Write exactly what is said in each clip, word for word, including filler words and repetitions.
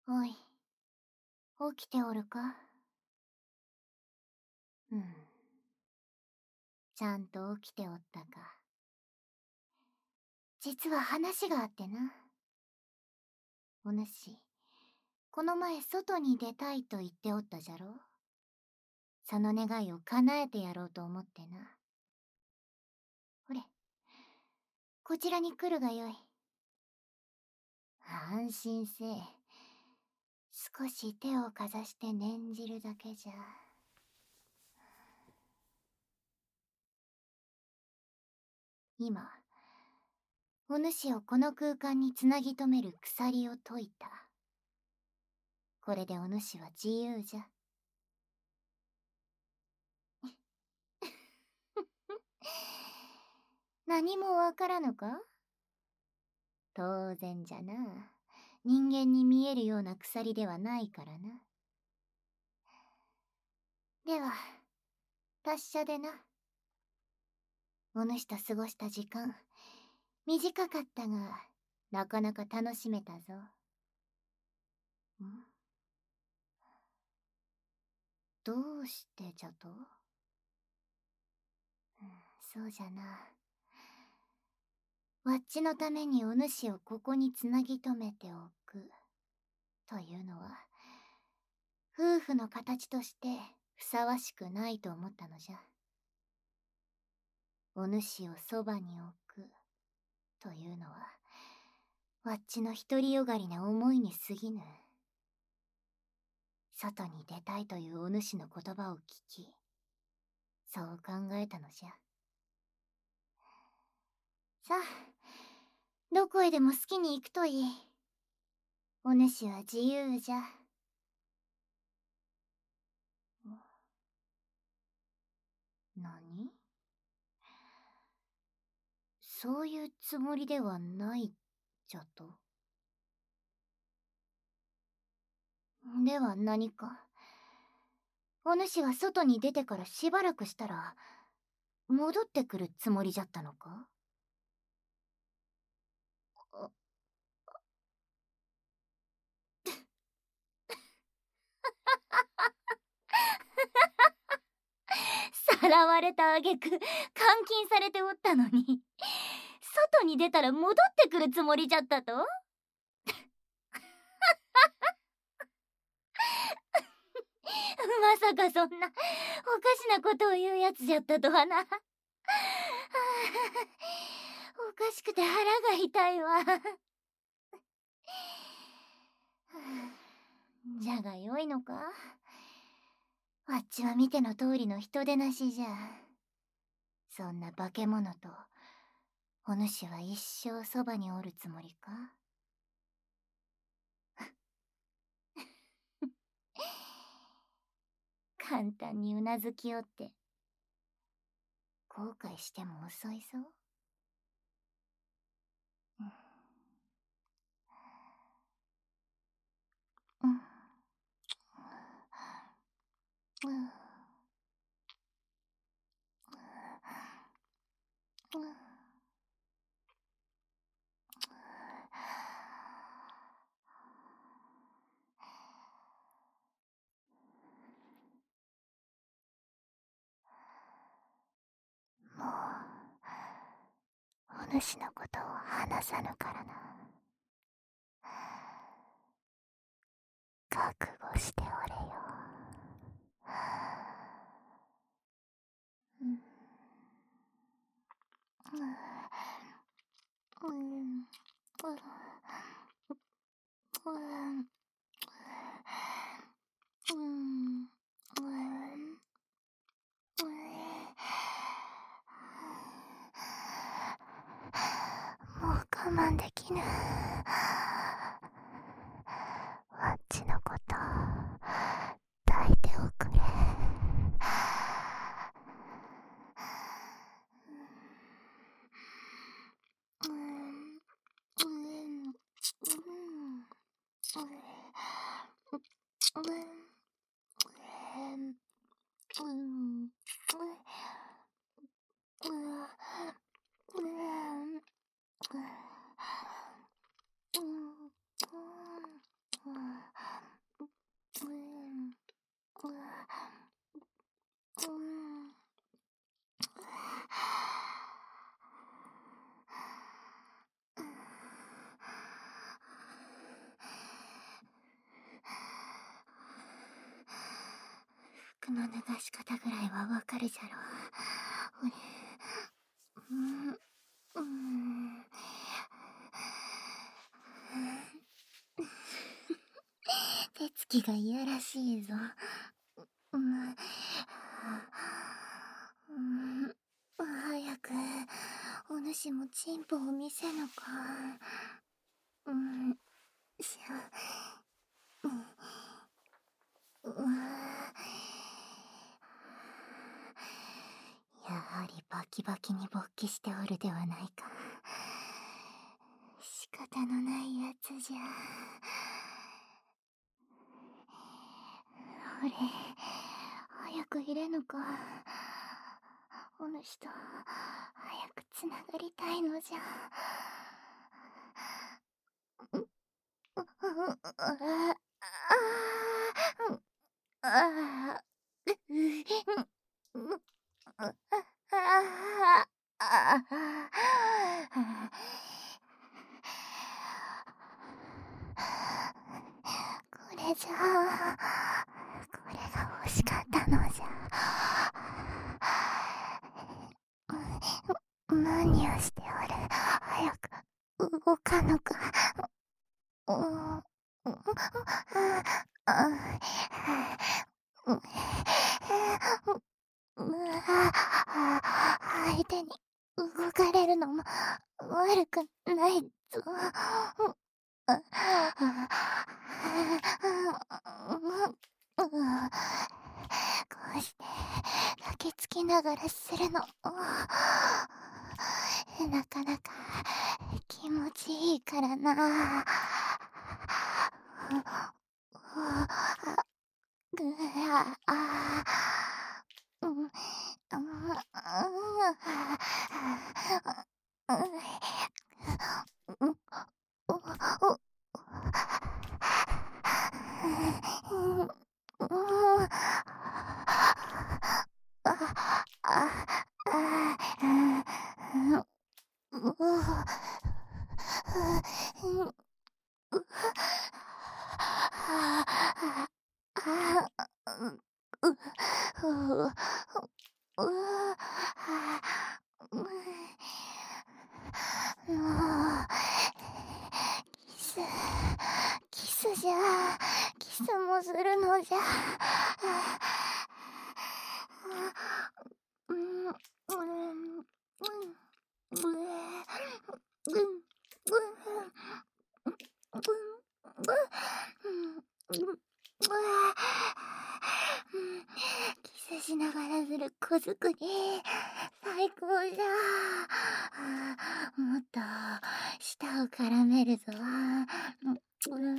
おい、起きておるか？うん。ちゃんと起きておったか。実は話があってな。お主、この前外に出たいと言っておったじゃろ？その願いを叶えてやろうと思ってな。ほれ、こちらに来るがよい。安心せえ。少し手をかざして念じるだけじゃ。今、お主をこの空間につなぎ止める鎖を解いた。これでお主は自由じゃ。何もわからぬか？当然じゃな。人間に見えるような鎖ではないからな。では、達者でな。お主と過ごした時間、短かったが、なかなか楽しめたぞ。ん？どうしてじゃと？うん、そうじゃな。わっちのためにお主をここにつなぎ止めておく。というのは、夫婦の形としてふさわしくないと思ったのじゃ。お主をそばに置く。というのは、わっちの独りよがりな思いに過ぎぬ。外に出たいというお主の言葉を聞き、そう考えたのじゃ。さあ、どこへでも好きに行くといい。お主は自由じゃ。何？そういうつもりではないじゃと？では何か？お主は外に出てからしばらくしたら、戻ってくるつもりじゃったのか？あさらわれた挙句監禁されておったのに、外に出たら戻ってくるつもりじゃったと？まさかそんなおかしなことを言うやつじゃったとはな。はあ、おかしくて腹が痛いわ。じゃがよいのか？わっちは見ての通りの人でなしじゃ。そんな化け物とお主は一生そばにおるつもりか？簡単にうなずきおって後悔しても遅いぞ。うん、うん、うん、うん。もうお主のことを話さぬからな。覚悟しておれよ。うん、うん、うん、うん、うん、うん、もう我慢できぬ。わっちのこと抱いておくれ。うん、うん、うん、うん、 服の脱がし方ぐらいはわかるじゃろ。俺、うん、うん。手つきがいやらしいぞ。うん、うん、早く、お主もチンポを見せぬか。うん、しゃ、うん、うわ、やはりバキバキに勃起しておるではないか。仕方のないやつじゃ。あれ、早く入れぬか。お主と早くつながりたいのじゃ。ああああこれじゃ、これが欲しかったのじゃ。何をしておる。早く動かぬか。うん、うん、相手に動かれるのも悪くないぞ。こうして抱きつきながらするのもなかなか気持ちいいからな。ぐああうん、うん、キス、キスじゃ、キスもするのじゃ。うん、うん、うん、うん、キスしながらする子作り最高じゃ。もっと舌を絡めるぞ。うん、うん、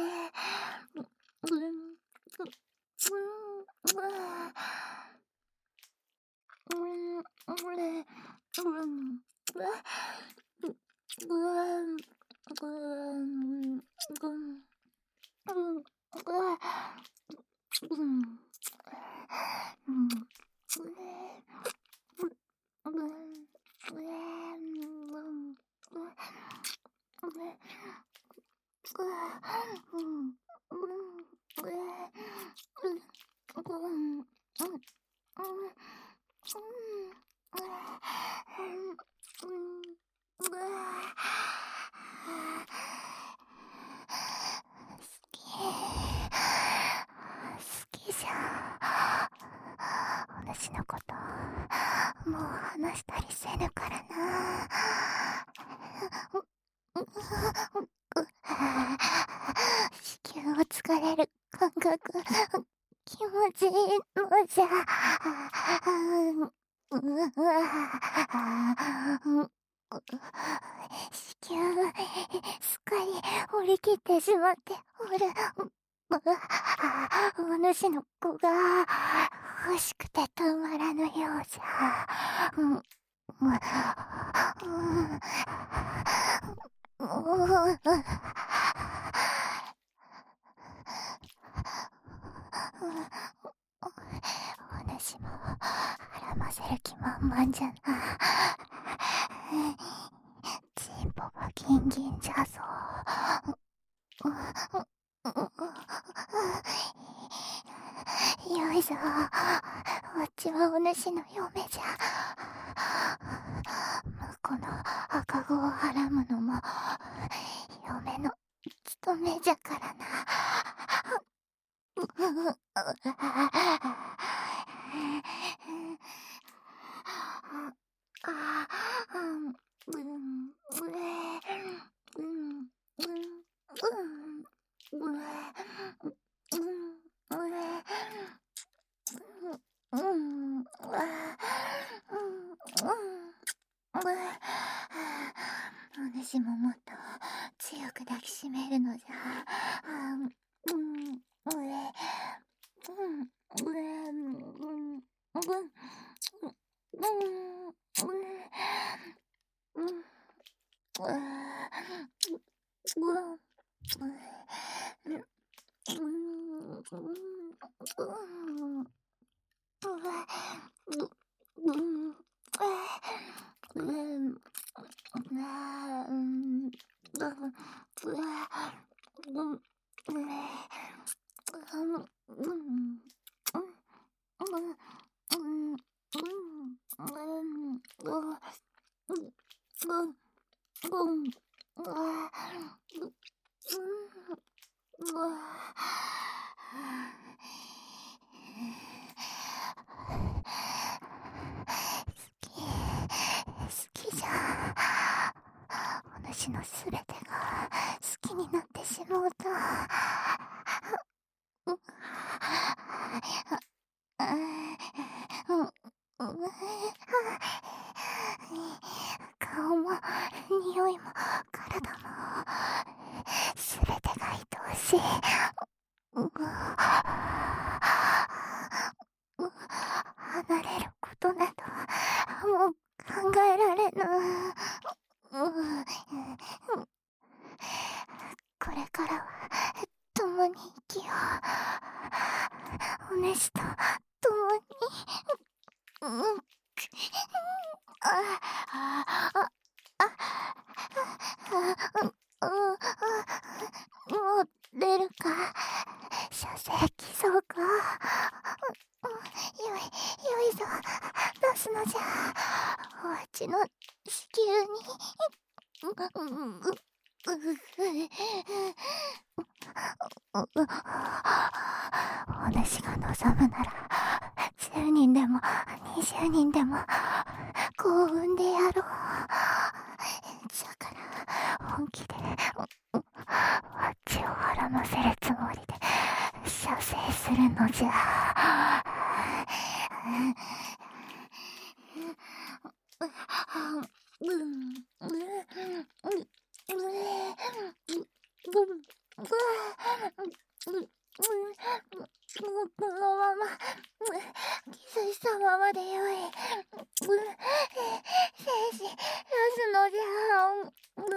好きじゃ。お主のこともう話したりせぬからな。子宮をつかれる感覚気持ちいいのじゃ。子宮すっかり降り切ってしまっておる。お主の子が欲しくてたまらぬようじゃ。うん、うん、お主も絡ませる気満々じゃな。チンポがギンギンじゃぞ。よいいぞ。わっちはお主の嫁じゃ。この赤子をはらむのも嫁の務めじゃからな。お主ももっと強く抱きしめるのじゃ。好きじゃ。お主のすべてが好きになってしもうた。顔も匂いも体もすべてが愛おしい。離れることなどもう考えられぬ。これからは共に生きよう。お主と共に。もう出るか。射精来そうか。よい、よいぞ。出すのじゃ。おわちの子宮に。お主が望むならじゅうにんでもにじゅうにんでも幸運でやろう。じゃから本気でわっちをはらませるつもりで射精するのじゃ。このままキスしたままでよい。精子出すのじゃ。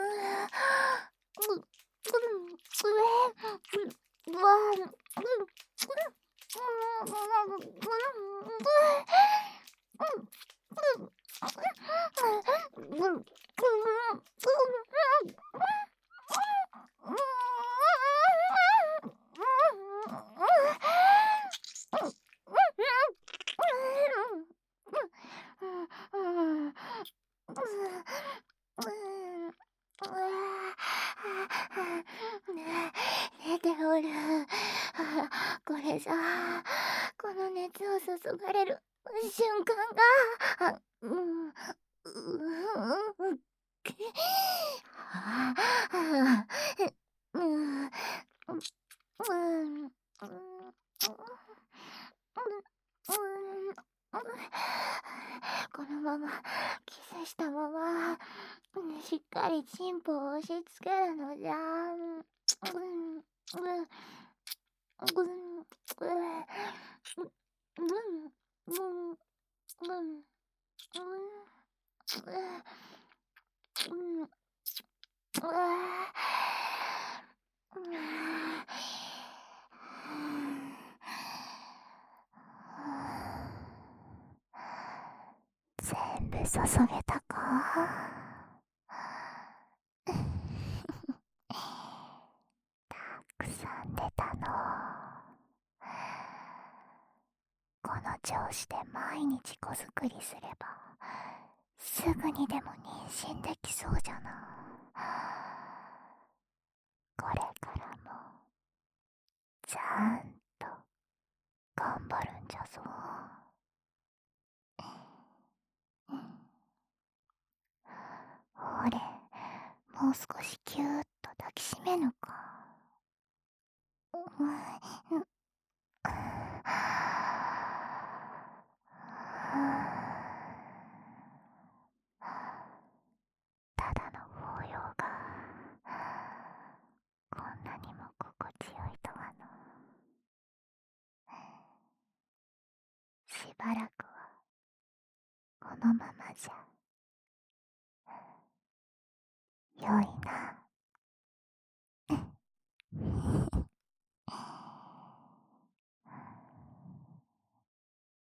出ておる。これじゃこの熱を注がれる瞬間が。うんこのままキスしたまましっかりチンポを押し付けるのじゃ。全部注げたか。たくさん出たの。 調子で毎日子作りすればすぐにでも妊娠できそうじゃな。これからもちゃんと頑張るんじゃぞ。ほれ、もう少しぎゅーっと抱きしめぬか。うん、ただの抱擁がこんなにも心地よいとはの。しばらくはこのままじゃよいな。